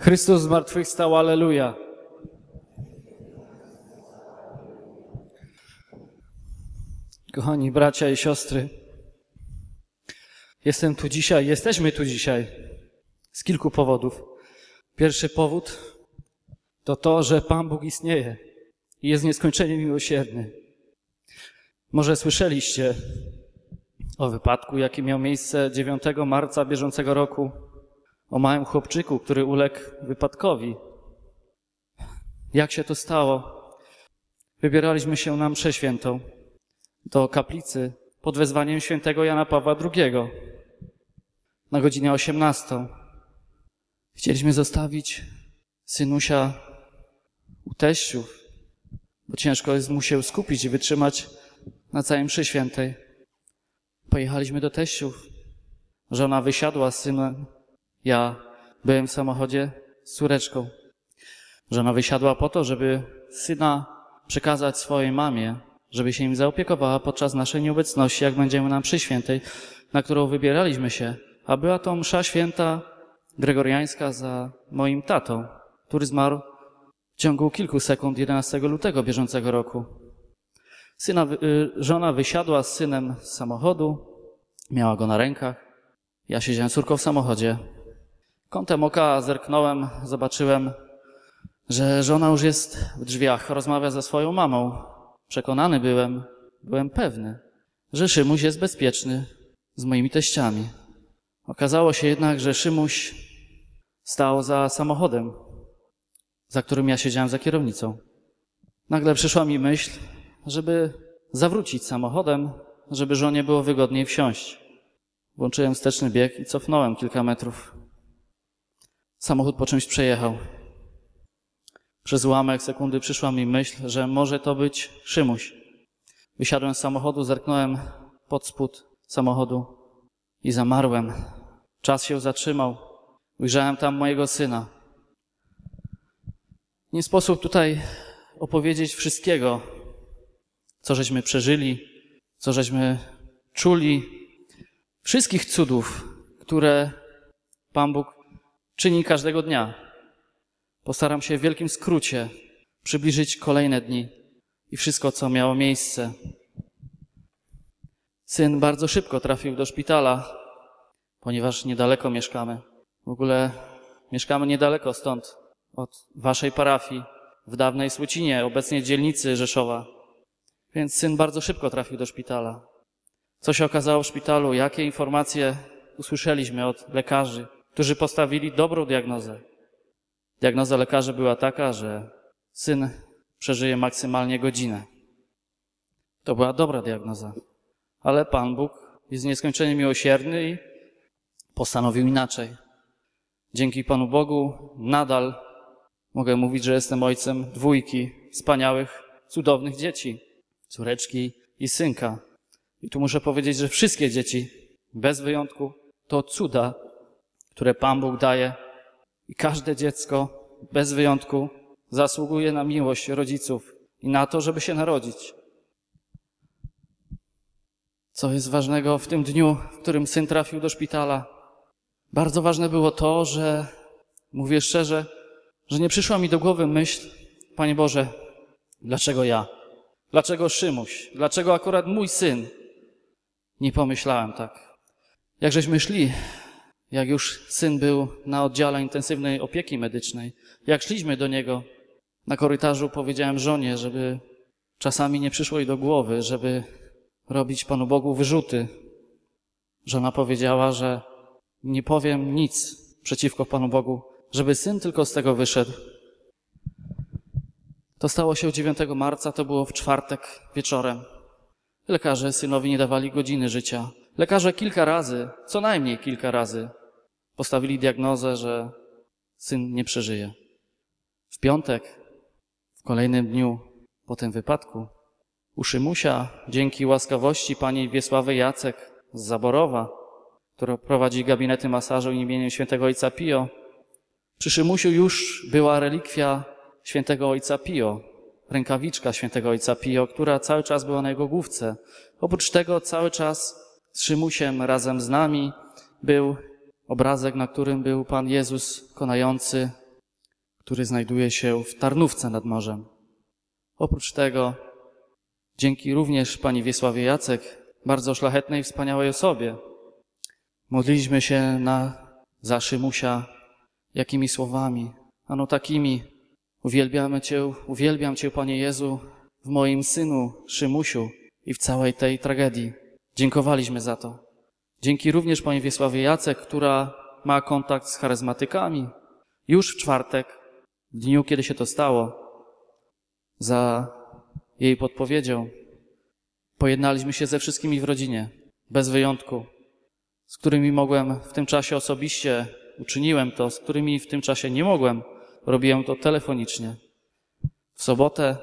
Chrystus zmartwychwstał, alleluja. Kochani bracia i siostry, jesteśmy tu dzisiaj z kilku powodów. Pierwszy powód to to, że Pan Bóg istnieje i jest nieskończenie miłosierny. Może słyszeliście o wypadku, jaki miał miejsce 9 marca bieżącego roku, o małym chłopczyku, który uległ wypadkowi. Jak się to stało? Wybieraliśmy się na mszę świętą do kaplicy pod wezwaniem świętego Jana Pawła II na godzinę 18. Chcieliśmy zostawić synusia u teściów, bo ciężko jest mu się skupić i wytrzymać na całej mszy świętej. Pojechaliśmy do teściów. Żona wysiadła z synem. Ja byłem w samochodzie z córeczką. Żona wysiadła po to, żeby syna przekazać swojej mamie, żeby się im zaopiekowała podczas naszej nieobecności, jak będziemy na mszy świętej, na którą wybieraliśmy się. A była to msza święta gregoriańska za moim tatą, który zmarł w ciągu kilku sekund 11 lutego bieżącego roku. Żona wysiadła z synem z samochodu, miała go na rękach. Ja siedziałem z córką w samochodzie. Kątem oka zerknąłem, zobaczyłem, że żona już jest w drzwiach, rozmawia ze swoją mamą. Przekonany byłem pewny, że Szymuś jest bezpieczny z moimi teściami. Okazało się jednak, że Szymuś stał za samochodem, za którym ja siedziałem za kierownicą. Nagle przyszła mi myśl, żeby zawrócić samochodem, żeby żonie było wygodniej wsiąść. Włączyłem wsteczny bieg i cofnąłem kilka metrów. Samochód po czymś przejechał. Przez ułamek sekundy przyszła mi myśl, że może to być Szymuś. Wysiadłem z samochodu, zerknąłem pod spód samochodu i zamarłem. Czas się zatrzymał. Ujrzałem tam mojego syna. Nie sposób tutaj opowiedzieć wszystkiego, co żeśmy przeżyli, co żeśmy czuli, wszystkich cudów, które Pan Bóg czyni każdego dnia. Postaram się w wielkim skrócie przybliżyć kolejne dni i wszystko, co miało miejsce. Syn bardzo szybko trafił do szpitala, ponieważ niedaleko mieszkamy. W ogóle mieszkamy niedaleko stąd, od waszej parafii, w dawnej Słocinie, obecnie dzielnicy Rzeszowa. Więc syn bardzo szybko trafił do szpitala. Co się okazało w szpitalu? Jakie informacje usłyszeliśmy od lekarzy, którzy postawili dobrą diagnozę? Diagnoza lekarzy była taka, że syn przeżyje maksymalnie godzinę. To była dobra diagnoza. Ale Pan Bóg jest nieskończenie miłosierny i postanowił inaczej. Dzięki Panu Bogu nadal mogę mówić, że jestem ojcem 2 wspaniałych, cudownych dzieci. Córeczki i synka. I tu muszę powiedzieć, że wszystkie dzieci, bez wyjątku, to cuda, które Pan Bóg daje. I każde dziecko, bez wyjątku, zasługuje na miłość rodziców i na to, żeby się narodzić. Co jest ważnego w tym dniu, w którym syn trafił do szpitala? Bardzo ważne było to, że, mówię szczerze, że nie przyszła mi do głowy myśl, Panie Boże, dlaczego ja? Dlaczego Szymuś? Dlaczego akurat mój syn? Nie pomyślałem tak. Jak żeśmy szli, jak już syn był na oddziale intensywnej opieki medycznej, jak szliśmy do niego na korytarzu, powiedziałem żonie, żeby czasami nie przyszło jej do głowy, żeby robić Panu Bogu wyrzuty. Żona powiedziała, że nie powiem nic przeciwko Panu Bogu, żeby syn tylko z tego wyszedł. To stało się 9 marca, to było w czwartek wieczorem. Lekarze synowi nie dawali godziny życia. Lekarze co najmniej kilka razy postawili diagnozę, że syn nie przeżyje. W piątek, w kolejnym dniu po tym wypadku, u Szymusia, dzięki łaskawości pani Wiesławy Jacek z Zaborowa, która prowadzi gabinety masażu imieniem świętego ojca Pio, przy Szymusiu już była relikwia świętego ojca Pio, rękawiczka świętego ojca Pio, która cały czas była na jego główce. Oprócz tego cały czas z Szymusiem razem z nami był obrazek, na którym był Pan Jezus konający który znajduje się w Tarnówce nad morzem. Oprócz tego, dzięki również pani Wiesławie Jacek, bardzo szlachetnej i wspaniałej osobie, modliliśmy się za Szymusia jakimi słowami? Ano takimi: uwielbiam Cię, Panie Jezu, w moim synu Szymusiu i w całej tej tragedii. Dziękowaliśmy za to. Dzięki również pani Wiesławie Jacek, która ma kontakt z charyzmatykami. Już w czwartek, w dniu, kiedy się to stało, za jej podpowiedzią pojednaliśmy się ze wszystkimi w rodzinie, bez wyjątku, z którymi mogłem w tym czasie osobiście, uczyniłem to, z którymi w tym czasie nie mogłem, robiłem to telefonicznie. W sobotę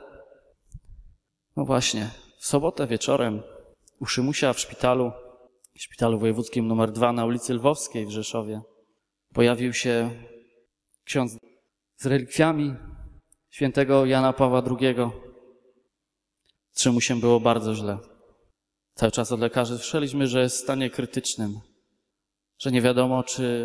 wieczorem u Szymusia w szpitalu wojewódzkim nr 2 na ulicy Lwowskiej w Rzeszowie, pojawił się ksiądz z relikwiami świętego Jana Pawła II. Z Szymusiem było bardzo źle. Cały czas od lekarzy słyszeliśmy, że jest w stanie krytycznym, że nie wiadomo,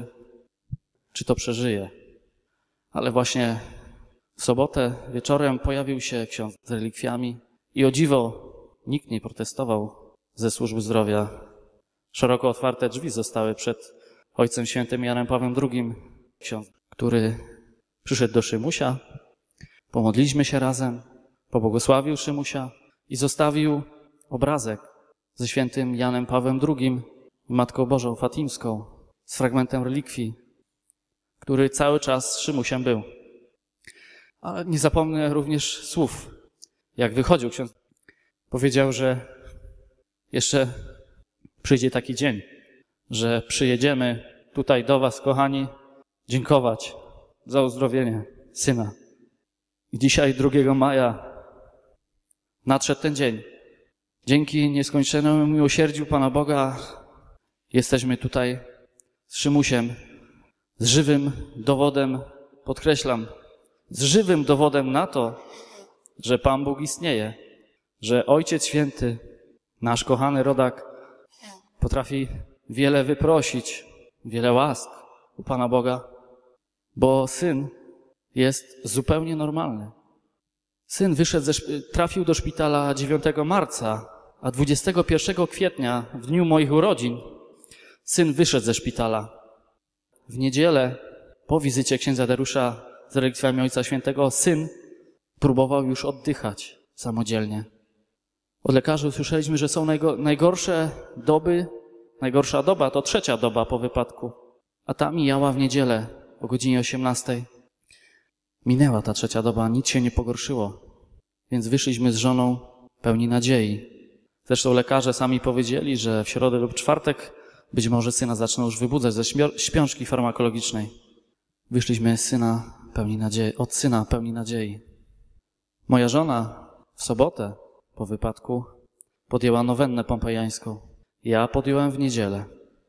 czy to przeżyje. Ale właśnie w sobotę wieczorem pojawił się ksiądz z relikwiami i o dziwo nikt nie protestował ze służby zdrowia. Szeroko otwarte drzwi zostały przed Ojcem Świętym Janem Pawłem II. Ksiądz, który przyszedł do Szymusia, pomodliliśmy się razem, pobłogosławił Szymusia i zostawił obrazek ze Świętym Janem Pawłem II i Matką Bożą Fatimską z fragmentem relikwii, który cały czas z Szymusiem był. Ale nie zapomnę również słów. Jak wychodził, ksiądz powiedział, że jeszcze przyjdzie taki dzień, że przyjedziemy tutaj do was, kochani, dziękować za uzdrowienie syna. I dzisiaj, 2 maja, nadszedł ten dzień. Dzięki nieskończonemu miłosierdziu Pana Boga jesteśmy tutaj z Szymusiem, z żywym dowodem, podkreślam, z żywym dowodem na to, że Pan Bóg istnieje, że Ojciec Święty, nasz kochany rodak, potrafi wiele wyprosić, wiele łask u Pana Boga, bo Syn jest zupełnie normalny. Syn trafił do szpitala 9 marca, a 21 kwietnia, w dniu moich urodzin, Syn wyszedł ze szpitala. W niedzielę, po wizycie księdza Dariusza z relikwiami Ojca Świętego, Syn próbował już oddychać samodzielnie. Od lekarzy usłyszeliśmy, że są najgorsze doby. Najgorsza doba to 3. doba po wypadku, a ta mijała w niedzielę o godzinie 18. Minęła ta 3. doba, nic się nie pogorszyło, więc wyszliśmy z żoną pełni nadziei. Zresztą lekarze sami powiedzieli, że w środę lub czwartek być może syna zaczną już wybudzać ze śpiączki farmakologicznej. Wyszliśmy od syna pełni nadziei. Moja żona w sobotę po wypadku podjęła nowennę pompejańską. Ja podjąłem w niedzielę.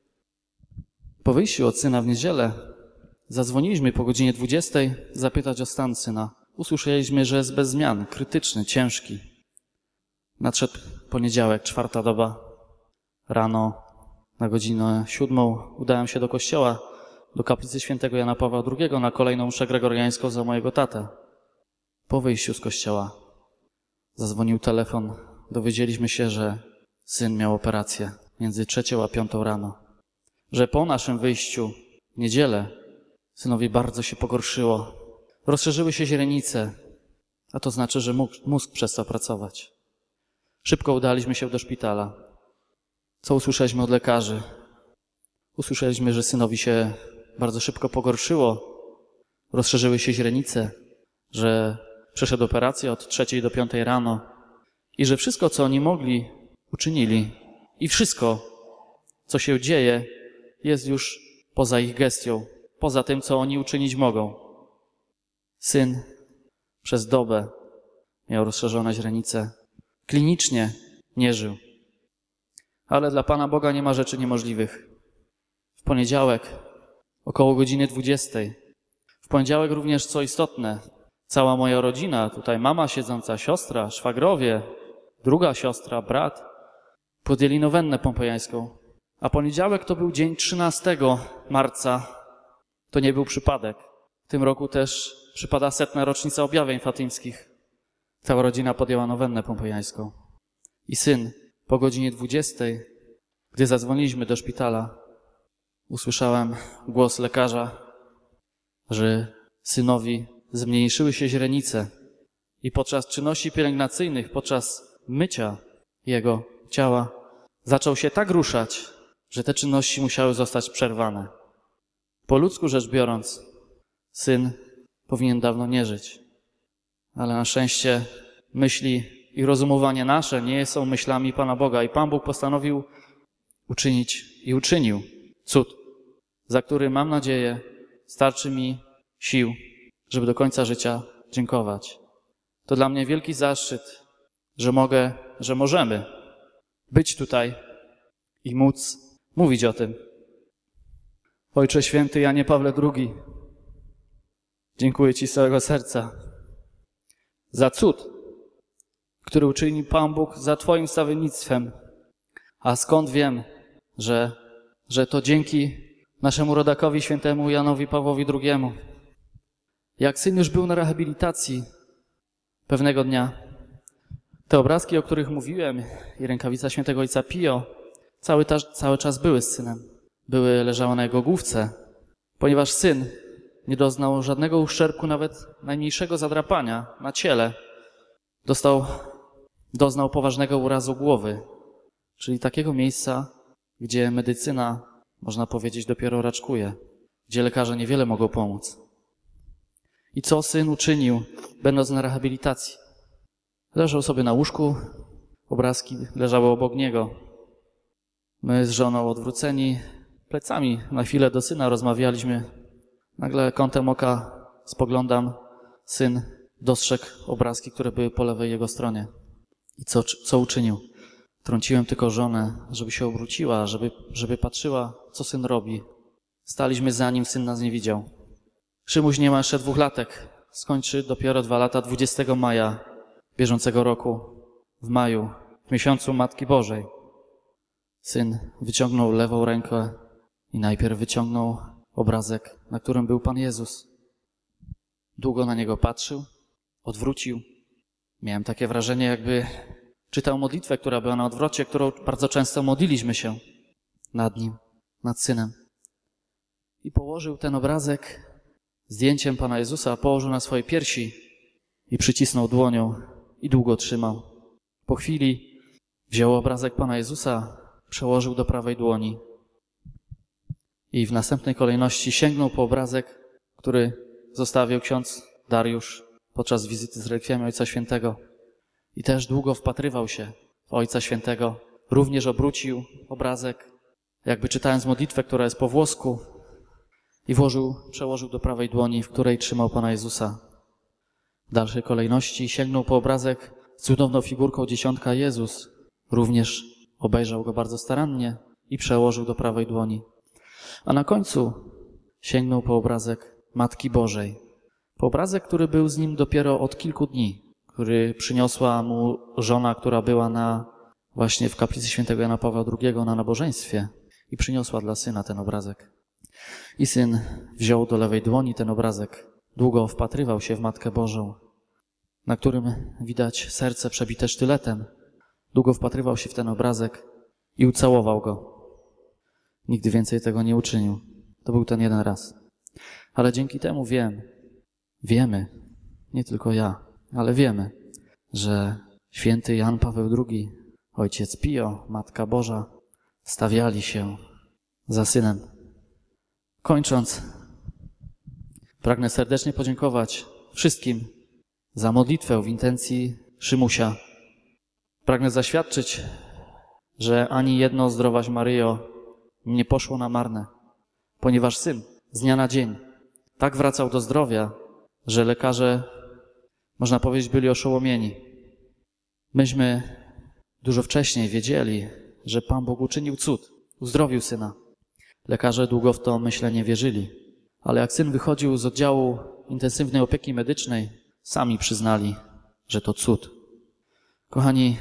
Po wyjściu od syna w niedzielę zadzwoniliśmy po godzinie 20 zapytać o stan syna. Usłyszeliśmy, że jest bez zmian, krytyczny, ciężki. Nadszedł poniedziałek, 4. doba. Rano na godzinę 7 udałem się do kościoła, do kaplicy świętego Jana Pawła II na kolejną mszę gregoriańską za mojego tatę. Po wyjściu z kościoła zadzwonił telefon. Dowiedzieliśmy się, że syn miał operację między 3 a 5 rano. Że po naszym wyjściu w niedzielę synowi bardzo się pogorszyło. Rozszerzyły się źrenice, a to znaczy, że mózg przestał pracować. Szybko udaliśmy się do szpitala. Co usłyszeliśmy od lekarzy? Usłyszeliśmy, że synowi się bardzo szybko pogorszyło. Rozszerzyły się źrenice, że przeszedł operację od 3 do 5 rano i że wszystko, co oni mogli, uczynili. I wszystko, co się dzieje, jest już poza ich gestią, poza tym, co oni uczynić mogą. Syn przez dobę miał rozszerzone źrenice. Klinicznie nie żył. Ale dla Pana Boga nie ma rzeczy niemożliwych. W poniedziałek około godziny 20. W poniedziałek również, co istotne, cała moja rodzina, tutaj mama siedząca, siostra, szwagrowie, druga siostra, brat, podjęli nowennę pompejańską. A poniedziałek to był dzień 13 marca. To nie był przypadek. W tym roku też przypada 100. rocznica objawień fatymskich. Cała rodzina podjęła nowennę pompejańską. I syn po godzinie 20, gdy zadzwoniliśmy do szpitala, usłyszałem głos lekarza, że synowi zmniejszyły się źrenice i podczas czynności pielęgnacyjnych, podczas mycia jego ciała zaczął się tak ruszać, że te czynności musiały zostać przerwane. Po ludzku rzecz biorąc, syn powinien dawno nie żyć. Ale na szczęście myśli i rozumowanie nasze nie są myślami Pana Boga. I Pan Bóg postanowił uczynić i uczynił cud, za który, mam nadzieję, starczy mi sił, żeby do końca życia dziękować. To dla mnie wielki zaszczyt, że możemy być tutaj i móc mówić o tym. Ojcze Święty Janie Pawle II, dziękuję Ci z całego serca za cud, który uczynił Pan Bóg za Twoim wstawiennictwem. A skąd wiem, że to dzięki naszemu rodakowi świętemu Janowi Pawłowi II. Jak syn już był na rehabilitacji pewnego dnia, te obrazki, o których mówiłem, i rękawica świętego ojca Pio, cały czas były z synem. Leżały na jego główce, ponieważ syn nie doznał żadnego uszczerbku, nawet najmniejszego zadrapania na ciele. Doznał poważnego urazu głowy, czyli takiego miejsca, gdzie medycyna, można powiedzieć, dopiero raczkuje, gdzie lekarze niewiele mogą pomóc. I co syn uczynił, będąc na rehabilitacji? Leżał sobie na łóżku, obrazki leżały obok niego. My z żoną odwróceni plecami na chwilę do syna rozmawialiśmy. Nagle kątem oka spoglądam, syn dostrzegł obrazki, które były po lewej jego stronie. I co uczynił? Trąciłem tylko żonę, żeby się obróciła, żeby patrzyła, co syn robi. Staliśmy za nim, syn nas nie widział. Szymuś nie ma jeszcze 2 latek. Skończy dopiero 2 lata 20 maja bieżącego roku, w maju, w miesiącu Matki Bożej. Syn wyciągnął lewą rękę i najpierw wyciągnął obrazek, na którym był Pan Jezus. Długo na niego patrzył, odwrócił. Miałem takie wrażenie, jakby czytał modlitwę, która była na odwrocie, którą bardzo często modliliśmy się nad nim, nad synem. I położył ten obrazek zdjęciem Pana Jezusa, położył na swojej piersi i przycisnął dłonią i długo trzymał. Po chwili wziął obrazek Pana Jezusa, przełożył do prawej dłoni i w następnej kolejności sięgnął po obrazek, który zostawił ksiądz Dariusz podczas wizyty z relikwiami Ojca Świętego. I też długo wpatrywał się w Ojca Świętego. Również obrócił obrazek, jakby czytając modlitwę, która jest po włosku, i przełożył do prawej dłoni, w której trzymał Pana Jezusa. W dalszej kolejności sięgnął po obrazek z cudowną figurką dzieciątka Jezus. Również obejrzał go bardzo starannie i przełożył do prawej dłoni. A na końcu sięgnął po obrazek Matki Bożej. Po obrazek, który był z nim dopiero od kilku dni, który przyniosła mu żona, która była właśnie w kaplicy świętego Jana Pawła II na nabożeństwie i przyniosła dla syna ten obrazek. I syn wziął do lewej dłoni ten obrazek. Długo wpatrywał się w Matkę Bożą, na którym widać serce przebite sztyletem. Długo wpatrywał się w ten obrazek i ucałował go. Nigdy więcej tego nie uczynił. To był ten jeden raz. Ale dzięki temu wiemy, nie tylko ja, ale wiemy, że święty Jan Paweł II, ojciec Pio, Matka Boża stawiali się za synem. Kończąc, pragnę serdecznie podziękować wszystkim za modlitwę w intencji Szymusia. Pragnę zaświadczyć, że ani jedno zdrowaś Maryjo nie poszło na marne, ponieważ syn z dnia na dzień tak wracał do zdrowia, że lekarze, można powiedzieć, byli oszołomieni. Myśmy dużo wcześniej wiedzieli, że Pan Bóg uczynił cud, uzdrowił syna. Lekarze długo w to, myślę, nie wierzyli, ale jak syn wychodził z oddziału intensywnej opieki medycznej, sami przyznali, że to cud. Kochani,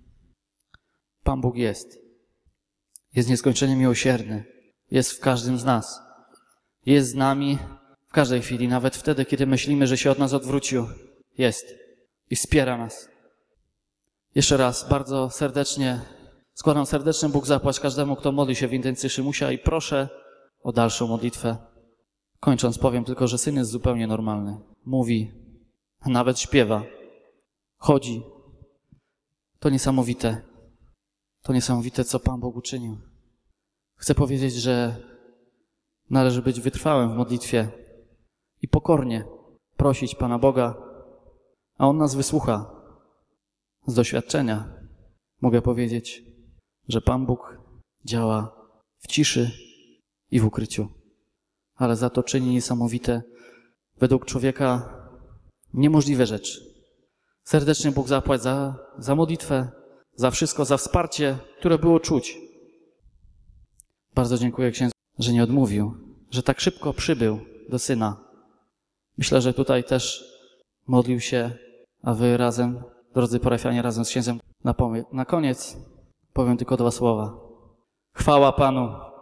Pan Bóg jest nieskończenie miłosierny, jest w każdym z nas. Jest z nami w każdej chwili, nawet wtedy, kiedy myślimy, że się od nas odwrócił, jest i wspiera nas. Jeszcze raz bardzo serdecznie składam serdeczny Bóg zapłać każdemu, kto modli się w intencji Szymusia i proszę o dalszą modlitwę. Kończąc powiem tylko, że syn jest zupełnie normalny. Mówi, nawet śpiewa, chodzi. To niesamowite. To niesamowite, co Pan Bóg uczynił. Chcę powiedzieć, że należy być wytrwałym w modlitwie i pokornie prosić Pana Boga, a On nas wysłucha. Z doświadczenia mogę powiedzieć, że Pan Bóg działa w ciszy i w ukryciu, ale za to czyni niesamowite, według człowieka niemożliwe rzeczy. Serdecznie Bóg zapłać za modlitwę, za wszystko, za wsparcie, które było czuć. Bardzo dziękuję księdzu, że nie odmówił, że tak szybko przybył do syna. Myślę, że tutaj też modlił się, a wy razem, drodzy parafianie, razem z księdzem na koniec powiem tylko 2 słowa. Chwała Panu.